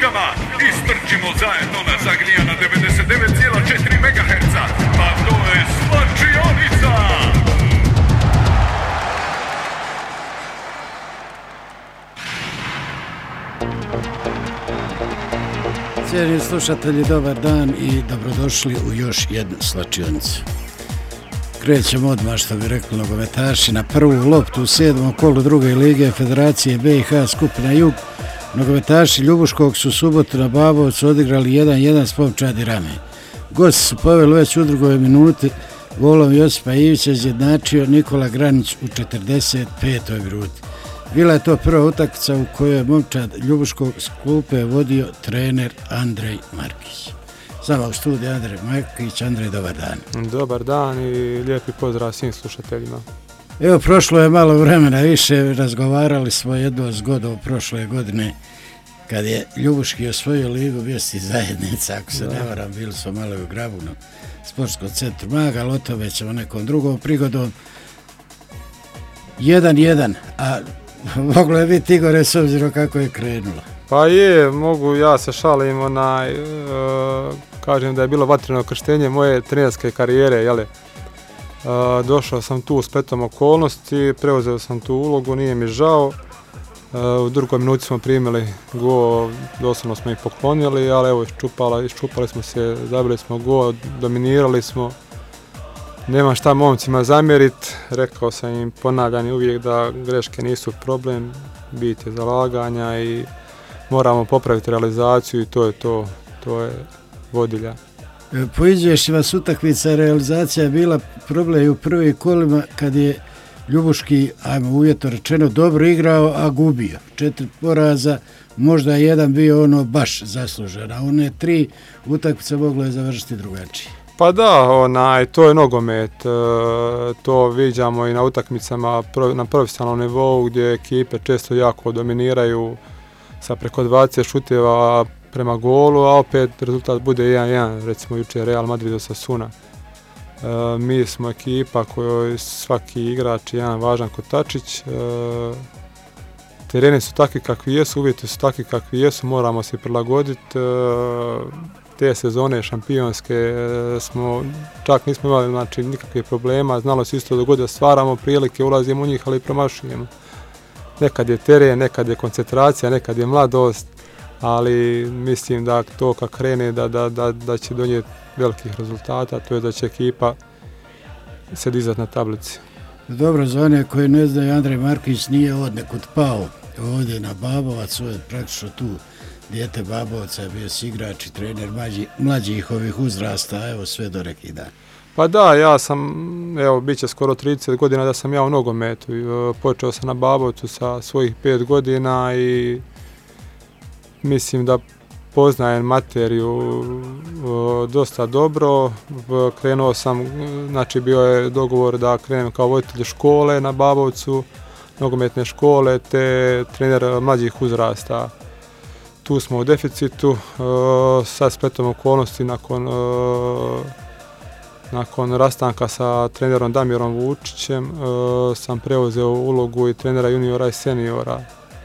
nogama, istrčimo zajedno na zagrijana 99,4 MHz, pa to je Svlačionica! Cijeni slušatelji, dobar dan i dobrodošli u još jednu Svlačionicu. Krećemo odmah, što bi rekli nogometaši, na prvu loptu u 7. kolu druge lige Federacije BiH skupina Jug. Nogometaši Ljubuškog su subotu na Babovcu odigrali 1-1 s Momčadi Rame. Gosti su poveli već u drugoj minuti, golom Josipa Ivića izjednačio Nikola Granić u 45. minuti. Bila je to prva utakmica u kojoj je Momčad Ljubuškog s klupe vodio trener Andrej Markić. Samo u studiju Andrej Markić. Andrej, dobar dan. Dobar dan i lijepi pozdrav svim slušateljima. Evo, prošlo je malo vremena više, razgovarali smo jedno zgodu prošle godine kad je Ljubuški osvojio ligu mjesnih zajednica, ako se ne varam, bili smo malo u Grabu na sportskom centru Mag, ali o tome ćemo nekom drugom prigodom. 1-1, a moglo je biti Igore s obzirom kako je krenulo. Pa je, mogu, ja se šalim, kažem da je bilo vatreno krštenje moje trenerske karijere, jeli. Došao sam tu spletom okolnosti, preuzeo sam tu ulogu, nije mi žao. U drugoj minuti smo primili gol, doslovno smo ih poklonili, ali evo iščupali smo se, zabili smo gol, dominirali smo. Nema šta momcima zamjerit, rekao sam im, ponavljam uvijek da greške nisu problem, bit je zalaganja i moramo popraviti realizaciju i to je to, to je vodilja. Po izvješćima s utakmica realizacija je bila problem i u prvim kolima kad je Ljubuški, ajmo uvjetno rečeno, dobro igrao, a gubio. 4 poraza, možda jedan bio baš zaslužen, a one 3 utakmice moglo je završiti drugačije. Pa da, to je nogomet, to viđamo i na utakmicama na profesionalnom nivou gdje ekipe često jako dominiraju sa preko 20 šuteva prema golu, a opet rezultat bude 1-1, recimo jučer Real Madrid Osasuna. Mi smo ekipa kojoj svaki igrač je jedan važan kotačić, tereni su takvi kakvi jesu, uvjeti su takvi kakvi jesu, moramo se prilagoditi. Te sezone šampionske čak nismo imali nikakvih problema, znalo se isto dogoditi da stvaramo prilike, ulazimo u njih, ali i promašujemo. Nekad je teren, nekad je koncentracija, nekad je mladost, ali mislim da to kad krene da će donijeti velikih rezultata, to je da će ekipa se dizati na tablici. Dobro, za one koji ne znaju, Andrej Markić nije odnekud pao ovdje na Babovac, ovo je praktično tu dijete Babovca, je bio si igrač i trener mlađih ovih uzrasta, evo sve do neki dan. Pa da, ja sam, evo, bit će skoro 30 godina da sam ja u nogometu. Počeo sam na Babovcu sa svojih 5 godina i mislim da poznajem materiju dosta dobro. Krenuo sam, znači bio je dogovor da krenem kao voditelj škole na Babovcu, nogometne škole te trener mlađih uzrasta. Tu smo u deficitu, sa spletom okolnosti nakon rastanka sa trenerom Damirom Vučićem sam preuzeo ulogu i trenera juniora i seniora.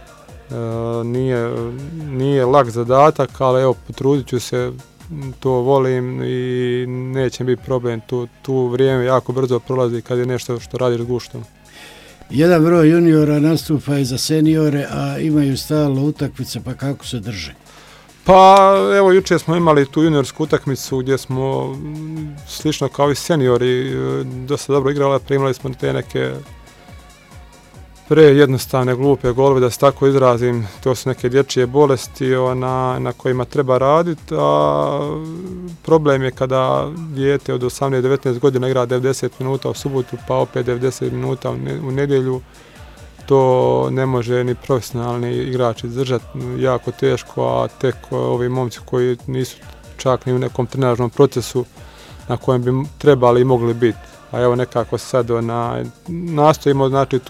Nije lak zadatak, ali evo, potrudit ću se, to volim i neće biti problem. Tu vrijeme jako brzo prolazi kad je nešto što radiš s guštom. Jedan broj juniora nastupa i za seniore, a imaju stalno utakmice, pa kako se drže? Pa evo, jučer smo imali tu juniorsku utakmicu gdje smo slično kao i seniori dosta dobro igrali, primali smo te neke prejednostavne, glupe golove, da se tako izrazim. To su neke dječje bolesti na kojima treba raditi, a problem je kada dijete od 18-19 godina igra 90 minuta u subotu, pa opet 90 minuta u nedjelju. To ne može ni profesionalni igrač izdržati, jako teško, a tek ovi momci koji nisu čak ni u nekom trenažnom procesu na kojem bi trebali i mogli biti. A evo, nekako sad nastojimo, znači,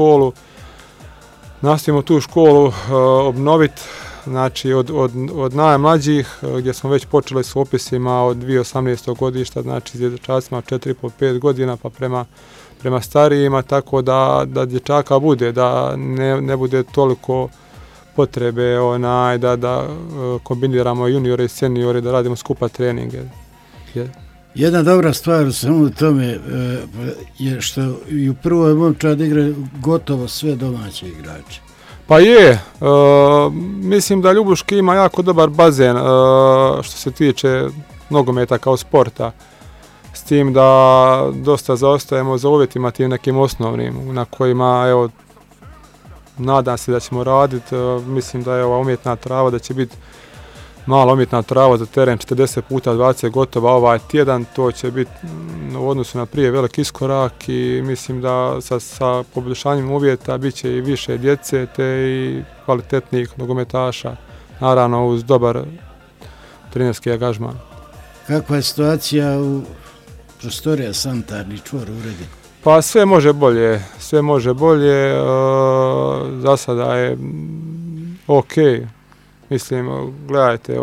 tu školu obnoviti, znači od najmlađih, gdje smo već počeli s opisima od 2018. godišta, znači s dječacima 4,5-5 godina pa prema starijima, tako da dječaka bude, da ne bude toliko potrebe da kombiniramo juniore i seniore, da radimo skupa treninge. Jedna dobra stvar u svemu tome je što i u prvoj momčadi igra gotovo sve domaće igrače. Pa je, mislim da Ljubuški ima jako dobar bazen što se tiče nogometa kao sporta. S tim da dosta zaostajemo za uvjetima tim nekim osnovnim na kojima, evo, nadam se da ćemo raditi. Mislim da je ova umjetna trava, da će biti mala umjetna trava za teren 40x20 gotova ovaj tjedan. To će biti u odnosu na prije velik iskorak i mislim da sa poboljšanjem uvjeta bit će i više djece te i kvalitetnijih nogometaša. Naravno uz dobar trenerski angažman. Kakva je situacija u prostorija sanitarni čvor uredi? Pa sve može bolje, za sada je ok. Mislim, gledajte,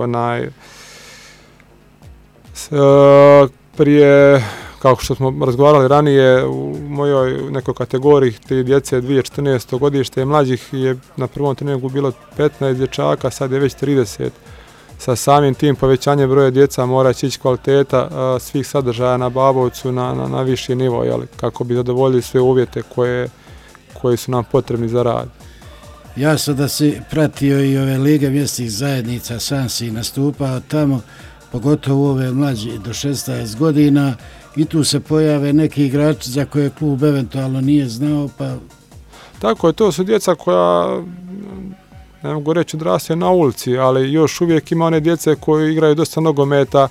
prije, kako što smo razgovarali ranije, u mojoj nekoj kategoriji te djece 2014. godište mlađih je na prvom treningu bilo 15 dječaka, sad je već 30. Sa samim tim povećanjem broja djeca mora će ići kvaliteta svih sadržaja na Babovcu na viši nivo, jel, kako bi zadovoljili sve uvjete koji su nam potrebni za rad. Jasno da si pratio i ove lige mjesnih zajednica, sam si nastupao tamo, pogotovo ove mlađe do 16 godina i tu se pojave neki igrači za koje klub eventualno nije znao. Pa... Tako je, to su djeca koja, ne mogu reći odrastaju na ulici, ali još uvijek ima one djece koji igraju dosta nogometa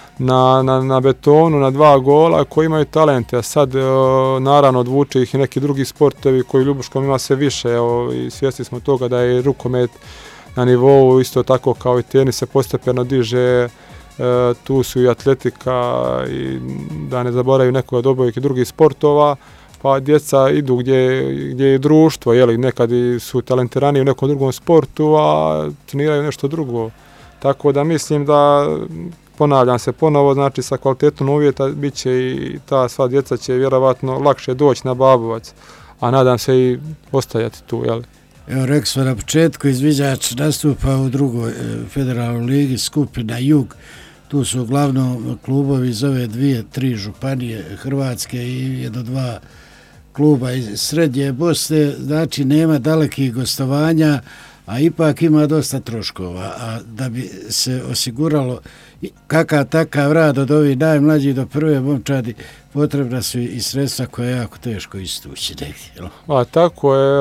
na betonu, na 2 gola, koji imaju talente, a sad naravno odvuče ih i neki drugi sportovi koji u Ljubuškom ima sve više, i svjesni smo toga da je rukomet na nivou isto tako kao i tenis se postepeno diže, tu su i atletika i da ne zaboravaju nekoga od obojih drugih sportova, pa djeca idu gdje je društvo, jeli, nekad su talentirani u nekom drugom sportu, a treniraju nešto drugo. Tako da mislim da, ponavljam se ponovo, znači sa kvalitetom uvjeta bit će i ta sva djeca će vjerovatno lakše doći na Babovac, a nadam se i ostajati tu, jeli. Evo, rekli smo na početku, izviđač nastupa u drugoj federalnoj ligi, skupina Jug. Tu su uglavnom klubovi iz ove 2-3 županije Hrvatske i 1-2 kluba iz Srednje Bosne, znači nema dalekih gostovanja, a ipak ima dosta troškova, a da bi se osiguralo kakav takav rad od ovih najmlađih do prve momčadi, potrebna su i sredstva koje je jako teško istući negdje. A tako je,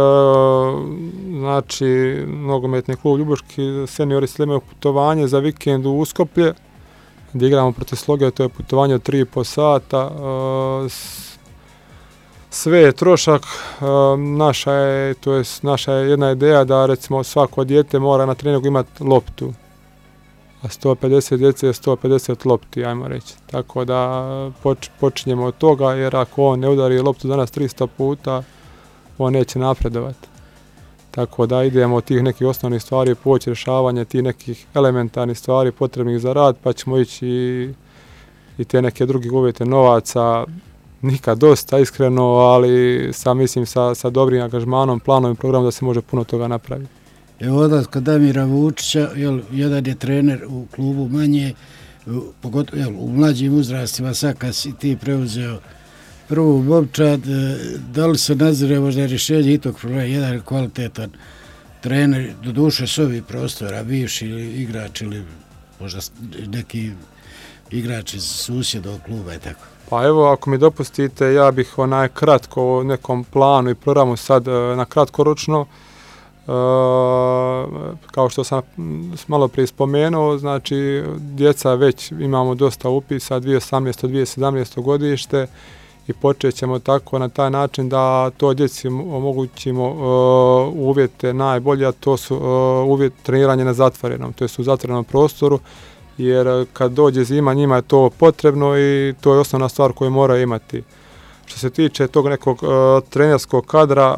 znači nogometni klub Ljubuški seniori imaju putovanje za vikend u Uskoplje, gdje igramo protiv Sloge, to je putovanje od 3,5 sata. Sve je trošak, naša je jedna ideja da recimo svako dijete mora na treningu imati loptu, a 150 djece je 150 lopti, ajmo reći. Tako da počinjemo od toga, jer ako on ne udari loptu danas 300 puta, on neće napredovati. Tako da idemo od tih nekih osnovnih stvari, poći rješavanje tih nekih elementarnih stvari potrebnih za rad, pa ćemo ići i te neke druge uvjete novaca, nikad dosta iskreno, ali mislim sa dobrim angažmanom, planom i programom da se može puno toga napraviti. Evo odat kod Damira Vučića, jedan je trener u klubu manje, pogotovo u mlađim uzrastima, sad kad si ti preuzeo prvu momčad, da li se nazire možda rješenje i tog problema, jedan kvalitetan trener, doduše s ovih prostora, bivši igrač ili možda neki igrač iz susjedovog kluba i tako? Pa evo, ako mi dopustite, ja bih kratko o nekom planu i programu sad na kratkoročno. Kao što sam malo prije spomenuo, znači djeca već imamo dosta upisa, 2018. 2017. godište i počet ćemo tako na taj način da to djeci omogućimo uvjete najbolje, a to su uvjet treniranja na zatvorenom, to je u zatvorenom prostoru, jer kad dođe zima njima je to potrebno i to je osnovna stvar koju moraju imati. Što se tiče tog nekog trenerskog kadra,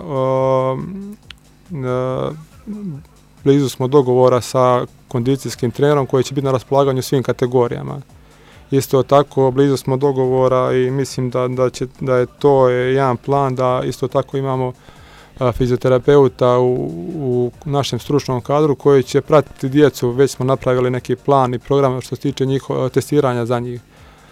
blizu smo dogovora sa kondicijskim trenerom koji će biti na raspolaganju svim kategorijama. Isto tako blizu smo dogovora i mislim da je to jedan plan da isto tako imamo fizioterapeuta u našem stručnom kadru koji će pratiti djecu. Već smo napravili neki plan i program što se tiče testiranja za njih.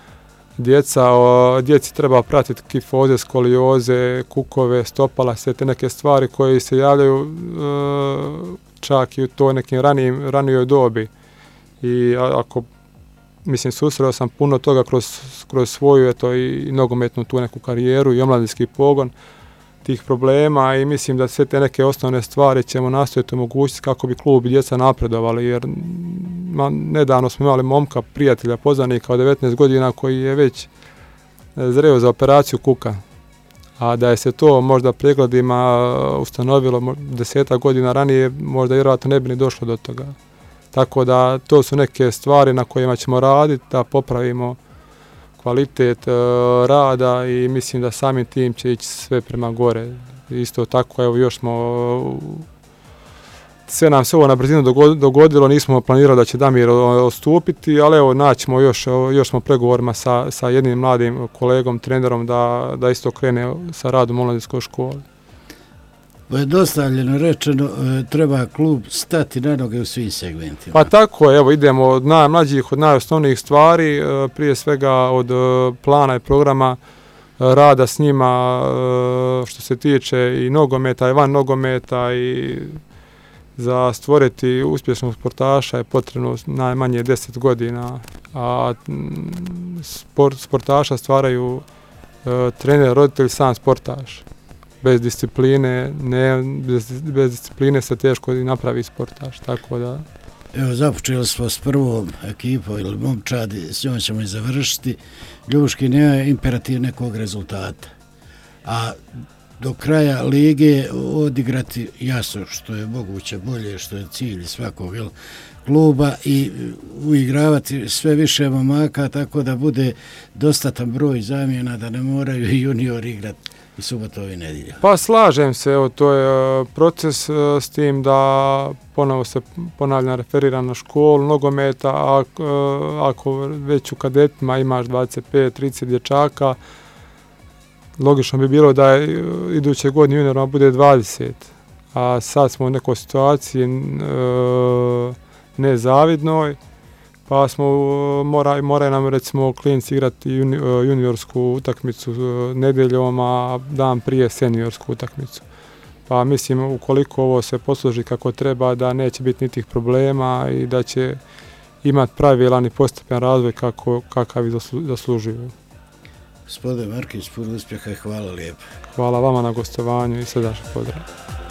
Djeci treba pratiti kifoze, skolioze, kukove, stopala, sve te neke stvari koje se javljaju čak i u toj nekim ranijoj dobi. I ako, mislim, susreo sam puno toga kroz svoju i nogometnu tu neku karijeru i omladinski pogon tih problema i mislim da sve te neke osnovne stvari ćemo nastojati omogućiti kako bi klub i djeca napredovali, jer nedavno smo imali momka, prijatelja, poznanika od 19 godina koji je već zreo za operaciju kuka. A da je se to možda pregledima ustanovilo 10 godina ranije, možda vjerojatno ne bi ni došlo do toga. Tako da to su neke stvari na kojima ćemo raditi, da popravimo kvalitet rada i mislim da samim tim će ići sve prema gore. Isto tako, evo još smo, sve nam se ovo na brzinu dogodilo, nismo planirali da će Damir odstupiti, ali evo naćemo još smo pregovorima sa jednim mladim kolegom, trenerom da isto krene sa radom u omladinskoj školi. Pojednostavljeno rečeno, treba klub stati na noge u svim segmentima. Pa tako, evo idemo od najmlađih, od najosnovnijih stvari, prije svega od plana i programa rada s njima što se tiče i nogometa i van nogometa i za stvoriti uspješnog sportaša je potrebno najmanje 10 godina, a sportaša stvaraju trener, roditelj, sam sportaš. Bez discipline, bez discipline se teško i napravi sportaš, tako da... Evo, započeli smo s prvom ekipom ili momčadi, s njom ćemo i završiti. Ljubuški nema imperativ nekog rezultata, a do kraja lige odigrati jasno što je moguće bolje, što je cilj svakog kluba i uigravati sve više momaka tako da bude dostatan broj zamjena, da ne moraju i juniori igrati i subotovi nedjelje. Pa slažem se, evo, to je proces s tim da ponovo se ponavljam referiram na školu nogometa, ako već u kadetima imaš 25-30 dječaka, logično bi bilo da iduće godine juniorima bude 20, a sad smo u nekoj situaciji nezavidnoj, pa smo moraju nam recimo klinci igrati juniorsku utakmicu nedjeljom, a dan prije seniorsku utakmicu. Pa mislim, ukoliko ovo se posloži kako treba, da neće biti niti problema i da će imati pravilan i postepen razvoj kakav i zaslužuju. Gospodine Markić, puno uspjeha i hvala lijepo. Hvala vama na gostovanju i srdačan pozdrav.